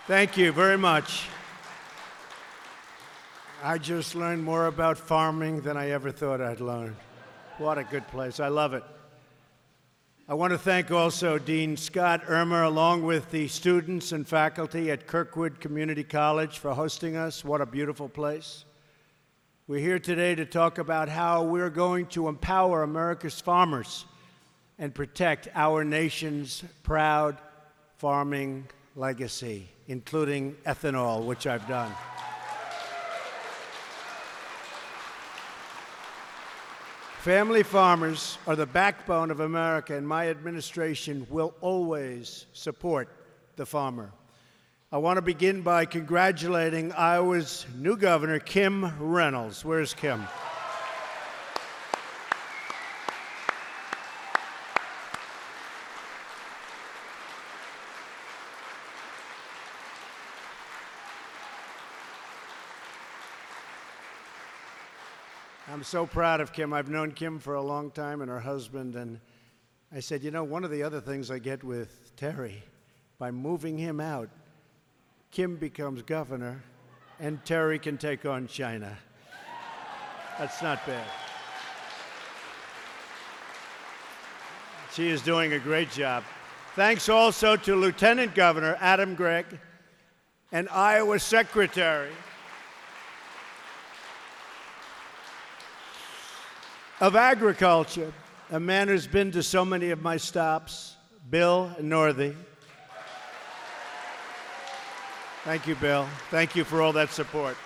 Thank you very much. I just learned more about farming than I ever thought I'd learn. What a good place. I love it. I want to thank also Dean Scott Irmer, along with the students and faculty at Kirkwood Community College, for hosting us. What a beautiful place. We're here today to talk about how we're going to empower America's farmers and protect our nation's proud farming legacy, including ethanol, which I've done. Family farmers are the backbone of America, and my administration will always support the farmer. I want to begin by congratulating Iowa's new governor, Kim Reynolds. Where's Kim? I'm so proud of Kim. I've known Kim for a long time and her husband, and I said, you know, one of the other things I get with Terry, by moving him out, Kim becomes governor, and Terry can take on China. That's not bad. She is doing a great job. Thanks also to Lieutenant Governor Adam Gregg and Iowa Secretary of Agriculture, a man who's been to so many of my stops, Bill Northey. Thank you, Bill. Thank you for all that support.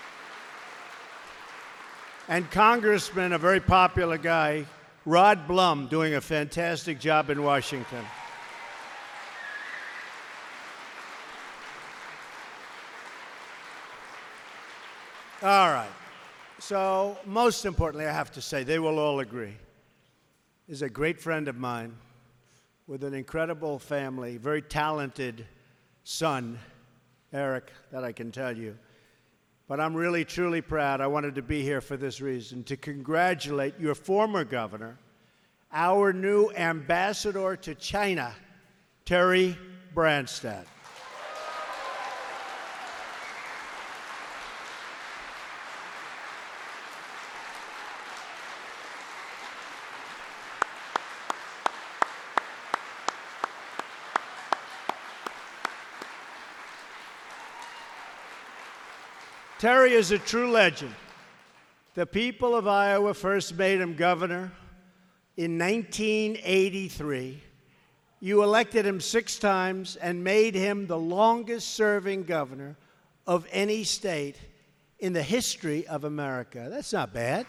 And Congressman, a very popular guy, Rod Blum, doing a fantastic job in Washington. All right. So, most importantly, I have to say, they will all agree, is a great friend of mine with an incredible family, very talented son, Eric, that I can tell you. But I'm really, truly proud. I wanted to be here for this reason, to congratulate your former governor, our new ambassador to China, Terry Branstad. Terry is a true legend. The people of Iowa first made him governor in 1983. You elected him 6 times and made him the longest-serving governor of any state in the history of America. That's not bad.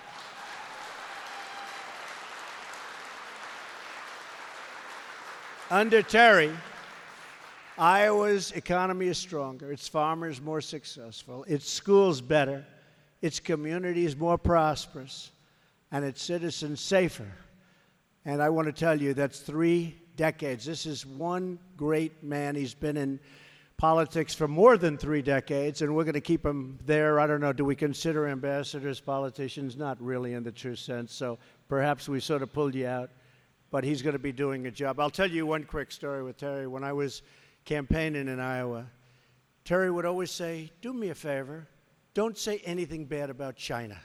Under Terry, Iowa's economy is stronger, its farmers more successful, its schools better, its communities more prosperous, and its citizens safer. And I want to tell you, that's 3 decades. This is one great man. He's been in politics for more than 3 decades, and we're going to keep him there. I don't know, do we consider ambassadors politicians? Not really in the true sense, so perhaps we sort of pulled you out. But he's going to be doing a job. I'll tell you one quick story with Terry. When I was campaigning in Iowa, Terry would always say, do me a favor, don't say anything bad about China.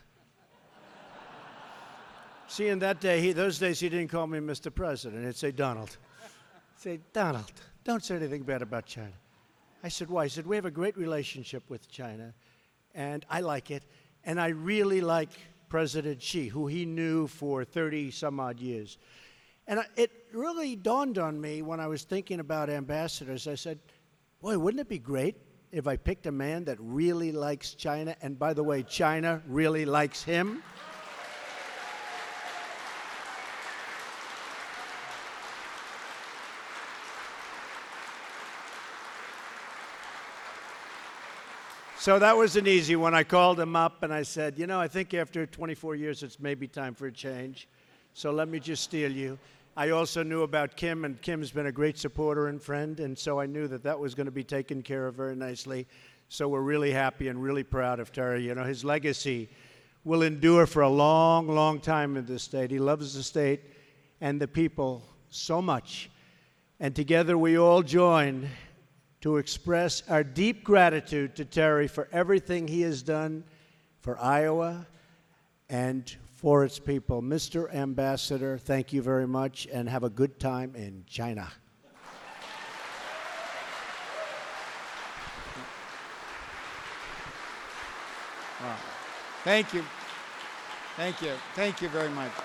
See, in that day, those days he didn't call me Mr. President. He'd say, Donald. He'd say, Donald, don't say anything bad about China. I said, why? He said, we have a great relationship with China, and I like it, and I really like President Xi, who he knew for 30-some-odd years. And it really dawned on me when I was thinking about ambassadors. I said, boy, wouldn't it be great if I picked a man that really likes China, and by the way, China really likes him? So that was an easy one. I called him up and I said, you know, I think after 24 years it's maybe time for a change. So let me just steal you. I also knew about Kim, and Kim's been a great supporter and friend, and so I knew that that was going to be taken care of very nicely. So we're really happy and really proud of Terry. You know, his legacy will endure for a long, long time in this state. He loves the state and the people so much. And together we all join to express our deep gratitude to Terry for everything he has done for Iowa and for its people. Mr. Ambassador, thank you very much, and have a good time in China. Wow. Thank you. Thank you. Thank you very much.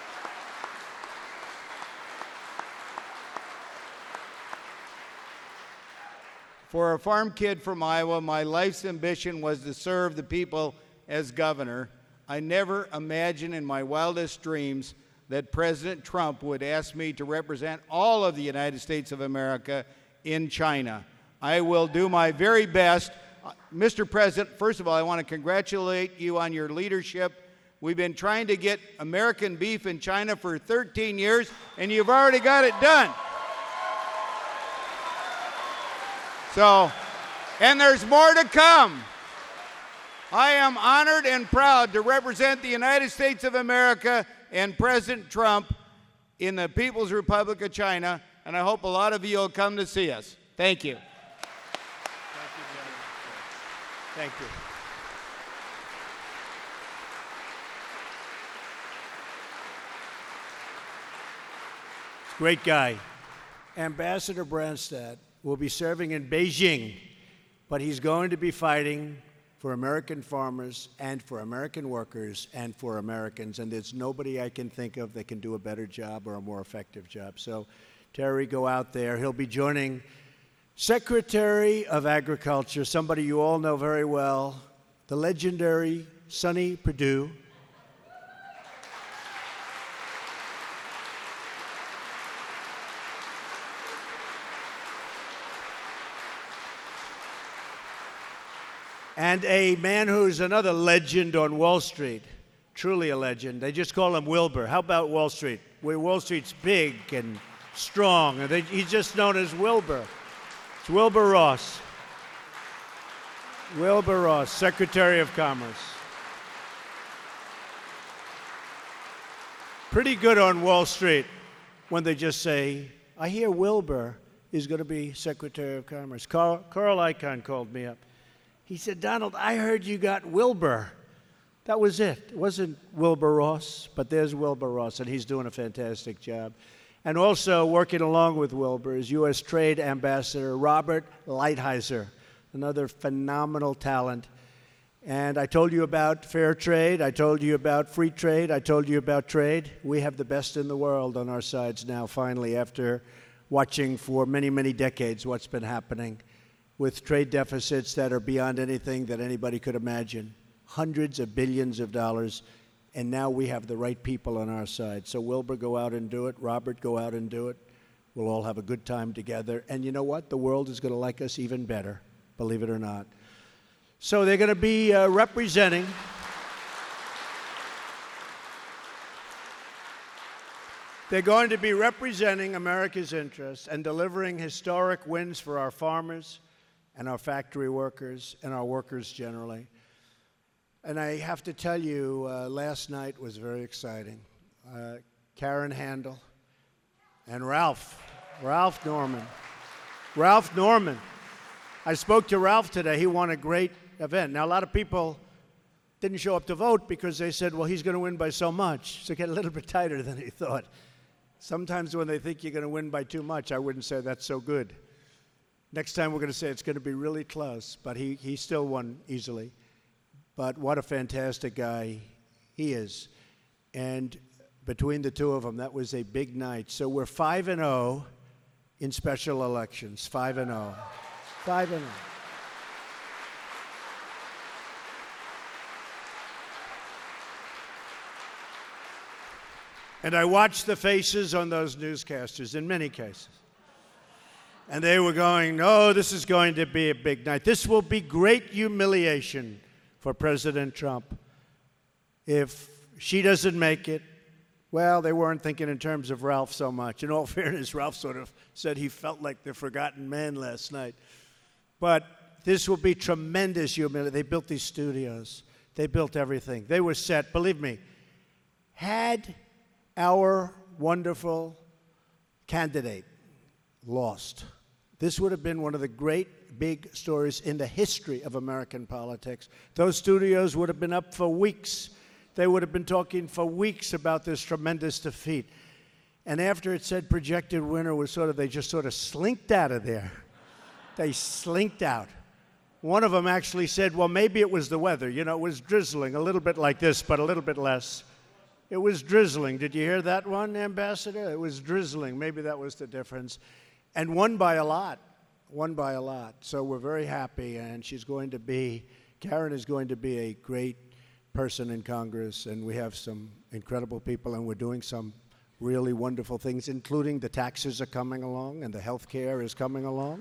For a farm kid from Iowa, my life's ambition was to serve the people as governor. I never imagined in my wildest dreams that President Trump would ask me to represent all of the United States of America in China. I will do my very best. Mr. President, first of all, I want to congratulate you on your leadership. We've been trying to get American beef in China for 13 years, and you've already got it done. So, and there's more to come. I am honored and proud to represent the United States of America and President Trump in the People's Republic of China, and I hope a lot of you will come to see us. Thank you. Thank you. Great guy. Ambassador Branstad will be serving in Beijing, but he's going to be fighting for American farmers and for American workers and for Americans, and there's nobody I can think of that can do a better job or a more effective job. So, Terry, go out there. He'll be joining Secretary of Agriculture, somebody you all know very well, the legendary Sonny Perdue. And a man who's another legend on Wall Street, truly a legend. They just call him Wilbur. How about Wall Street? Where Wall Street's big and strong, and he's just known as Wilbur. It's Wilbur Ross. Wilbur Ross, Secretary of Commerce. Pretty good on Wall Street when they just say, I hear Wilbur is going to be Secretary of Commerce. Carl Icahn called me up. He said, Donald, I heard you got Wilbur. That was it. It wasn't Wilbur Ross, but there's Wilbur Ross, and he's doing a fantastic job. And also working along with Wilbur is U.S. Trade Ambassador Robert Lighthizer, another phenomenal talent. And I told you about fair trade. I told you about free trade. I told you about trade. We have the best in the world on our sides now, finally, after watching for many, many decades what's been happening with trade deficits that are beyond anything that anybody could imagine. Hundreds of billions of dollars, and now we have the right people on our side. So Wilbur, go out and do it. Robert, go out and do it. We'll all have a good time together. And you know what? The world is going to like us even better, believe it or not. So they're going to be representing America's interests and delivering historic wins for our farmers and our factory workers and our workers generally. And I have to tell you, last night was very exciting. Karen Handel and Ralph Norman. I spoke to Ralph today. He won a great event. Now, a lot of people didn't show up to vote because they said, well, he's going to win by so much. So it got a little bit tighter than he thought. Sometimes when they think you're going to win by too much, I wouldn't say that's so good. Next time we're going to say it's going to be really close, but he still won easily. But what a fantastic guy he is. And between the two of them, that was a big night. So we're 5-0 in special elections, 5-0. 5-0. And I watched the faces on those newscasters in many cases. And they were going, no, this is going to be a big night. This will be great humiliation for President Trump. If she doesn't make it, well, they weren't thinking in terms of Ralph so much. In all fairness, Ralph sort of said he felt like the forgotten man last night. But this will be tremendous humility. They built these studios. They built everything. They were set. Believe me, had our wonderful candidate lost, This would have been one of the great big stories in the history of American politics. Those studios would have been up for weeks. They would have been talking for weeks about this tremendous defeat. And after it said projected winner was they just sort of slinked out of there. They slinked out. One of them actually said, well, maybe it was the weather. You know, it was drizzling, a little bit like this, but a little bit less. It was drizzling. Did you hear that one, Ambassador? It was drizzling. Maybe that was the difference. And won by a lot. So we're very happy, and Karen is going to be a great person in Congress, and we have some incredible people, and we're doing some really wonderful things, including the taxes are coming along, and the health care is coming along.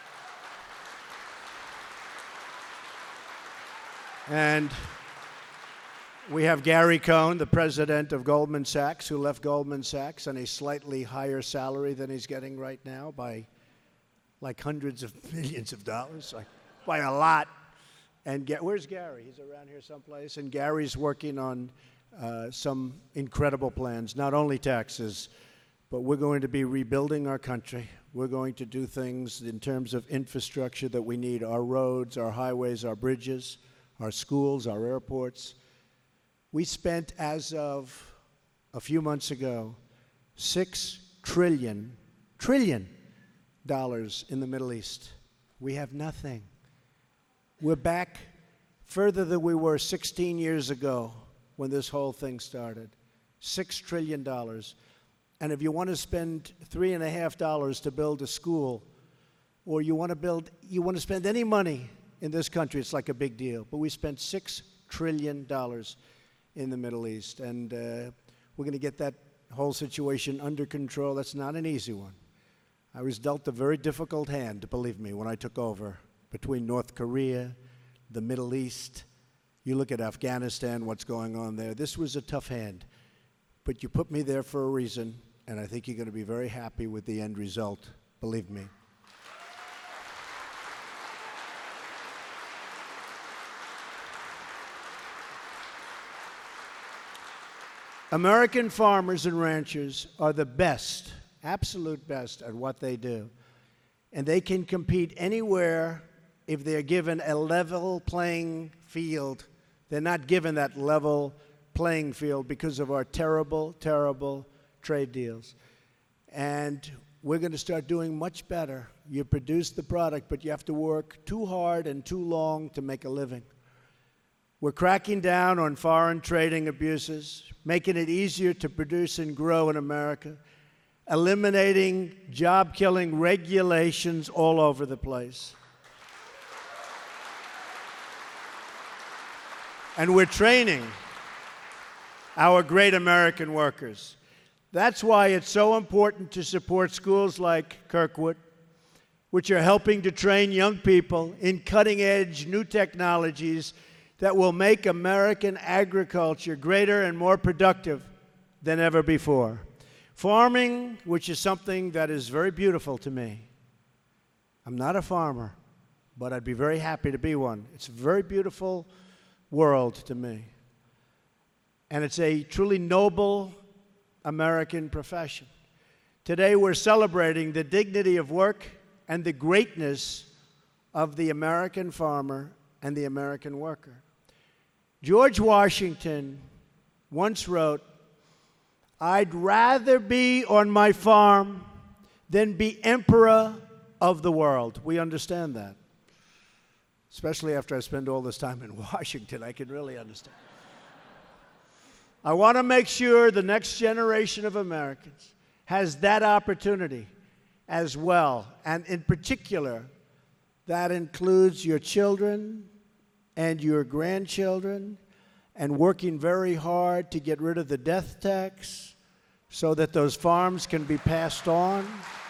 And we have Gary Cohn, the president of Goldman Sachs, who left Goldman Sachs on a slightly higher salary than he's getting right now by like hundreds of millions of dollars, like by a lot. And where's Gary? He's around here someplace. And Gary's working on some incredible plans, not only taxes, but we're going to be rebuilding our country. We're going to do things in terms of infrastructure that we need, our roads, our highways, our bridges, our schools, our airports. We spent, as of a few months ago, $6 trillion in the Middle East. We have nothing. We're back further than we were 16 years ago when this whole thing started. $6 trillion. And if you want to spend $3.50 to build a school, or you want to spend any money in this country, it's like a big deal. But we spent $6 trillion in the Middle East. And we're going to get that whole situation under control. That's not an easy one. I was dealt a very difficult hand, believe me, when I took over, between North Korea, the Middle East. You look at Afghanistan, what's going on there. This was a tough hand. But you put me there for a reason, and I think you're going to be very happy with the end result, believe me. American farmers and ranchers are the best, absolute best at what they do. And they can compete anywhere if they're given a level playing field. They're not given that level playing field because of our terrible, terrible trade deals. And we're going to start doing much better. You produce the product, but you have to work too hard and too long to make a living. We're cracking down on foreign trading abuses, making it easier to produce and grow in America, eliminating job-killing regulations all over the place. And we're training our great American workers. That's why it's so important to support schools like Kirkwood, which are helping to train young people in cutting-edge new technologies that will make American agriculture greater and more productive than ever before. Farming, which is something that is very beautiful to me. I'm not a farmer, but I'd be very happy to be one. It's a very beautiful world to me. And it's a truly noble American profession. Today we're celebrating the dignity of work and the greatness of the American farmer and the American worker. George Washington once wrote, "I'd rather be on my farm than be emperor of the world." We understand that. Especially after I spend all this time in Washington, I can really understand. I want to make sure the next generation of Americans has that opportunity as well. And in particular, that includes your children and your grandchildren, and working very hard to get rid of the death tax so that those farms can be passed on.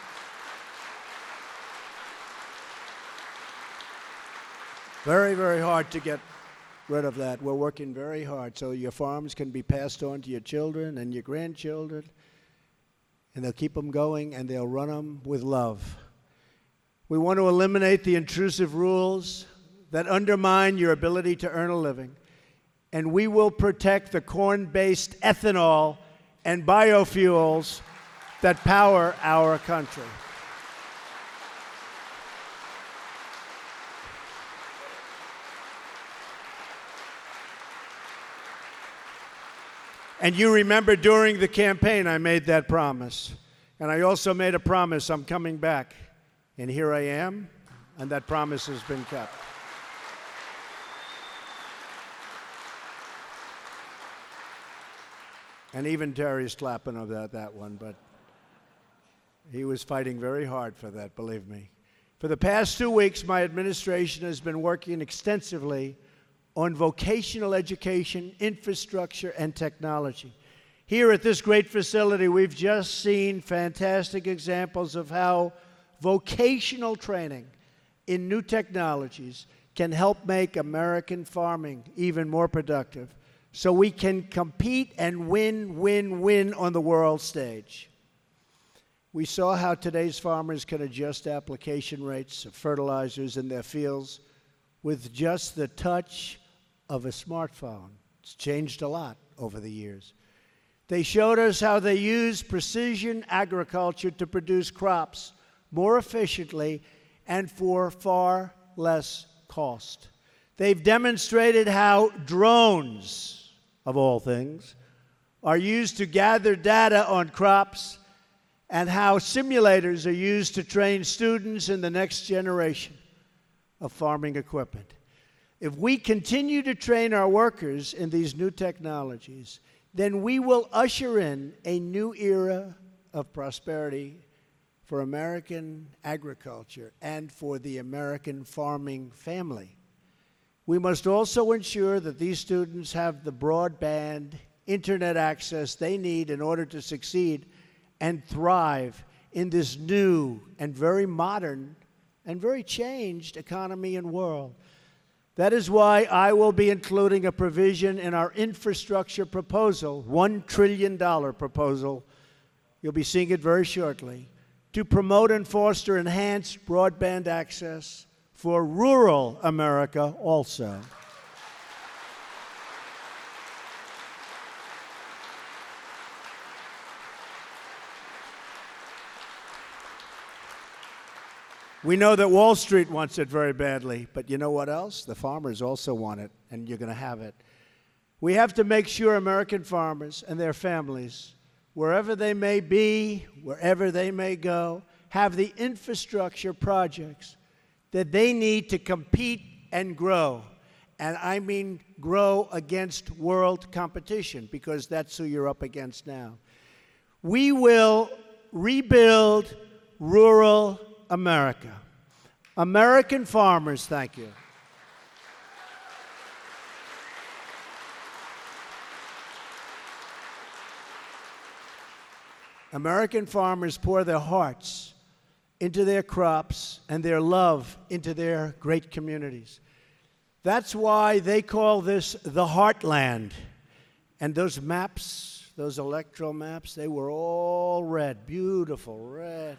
Very, very hard to get rid of that. We're working very hard so your farms can be passed on to your children and your grandchildren, and they'll keep them going and they'll run them with love. We want to eliminate the intrusive rules that undermine your ability to earn a living, and we will protect the corn-based ethanol and biofuels that power our country. And you remember during the campaign, I made that promise. And I also made a promise I'm coming back. And here I am, and that promise has been kept. And even Terry's clapping about that one, but he was fighting very hard for that, believe me. For the past 2 weeks, my administration has been working extensively on vocational education, infrastructure, and technology. Here at this great facility, we've just seen fantastic examples of how vocational training in new technologies can help make American farming even more productive, so we can compete and win on the world stage. We saw how today's farmers can adjust application rates of fertilizers in their fields with just the touch of a smartphone. It's changed a lot over the years. They showed us how they use precision agriculture to produce crops more efficiently and for far less cost. They've demonstrated how drones, of all things, are used to gather data on crops and how simulators are used to train students in the next generation of farming equipment. If we continue to train our workers in these new technologies, then we will usher in a new era of prosperity for American agriculture and for the American farming family. We must also ensure that these students have the broadband internet access they need in order to succeed and thrive in this new and very modern and very changed economy and world. That is why I will be including a provision in our infrastructure proposal, $1 trillion proposal, you'll be seeing it very shortly, to promote and foster enhanced broadband access for rural America also. We know that Wall Street wants it very badly, but you know what else? The farmers also want it, and you're going to have it. We have to make sure American farmers and their families, wherever they may be, wherever they may go, have the infrastructure projects that they need to compete and grow. And I mean grow against world competition, because that's who you're up against now. We will rebuild rural America. American farmers, thank you. American farmers pour their hearts into their crops and their love into their great communities. That's why they call this the Heartland. And those maps, those electoral maps, they were all red, beautiful red.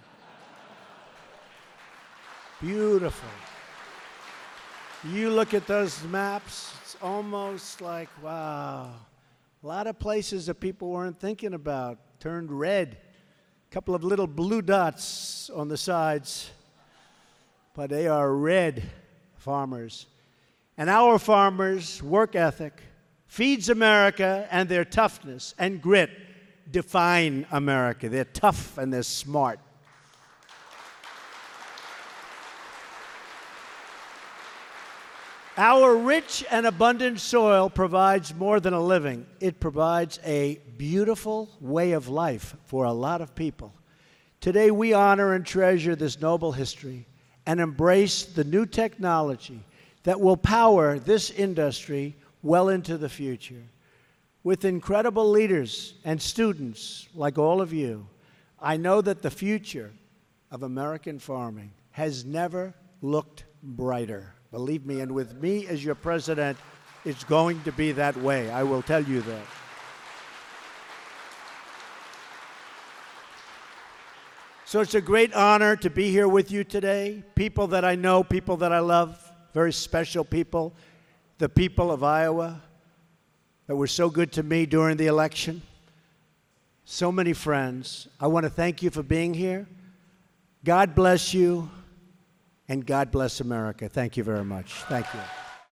Beautiful. You look at those maps, it's almost like, wow. A lot of places that people weren't thinking about turned red. A couple of little blue dots on the sides, but they are red farmers. And our farmers' work ethic feeds America, and their toughness and grit define America. They're tough and they're smart. Our rich and abundant soil provides more than a living. It provides a beautiful way of life for a lot of people. Today, we honor and treasure this noble history and embrace the new technology that will power this industry well into the future. With incredible leaders and students like all of you, I know that the future of American farming has never looked brighter. Believe me, and with me as your president, it's going to be that way. I will tell you that. So it's a great honor to be here with you today. People that I know, people that I love, very special people, the people of Iowa that were so good to me during the election. So many friends. I want to thank you for being here. God bless you. And God bless America. Thank you very much. Thank you.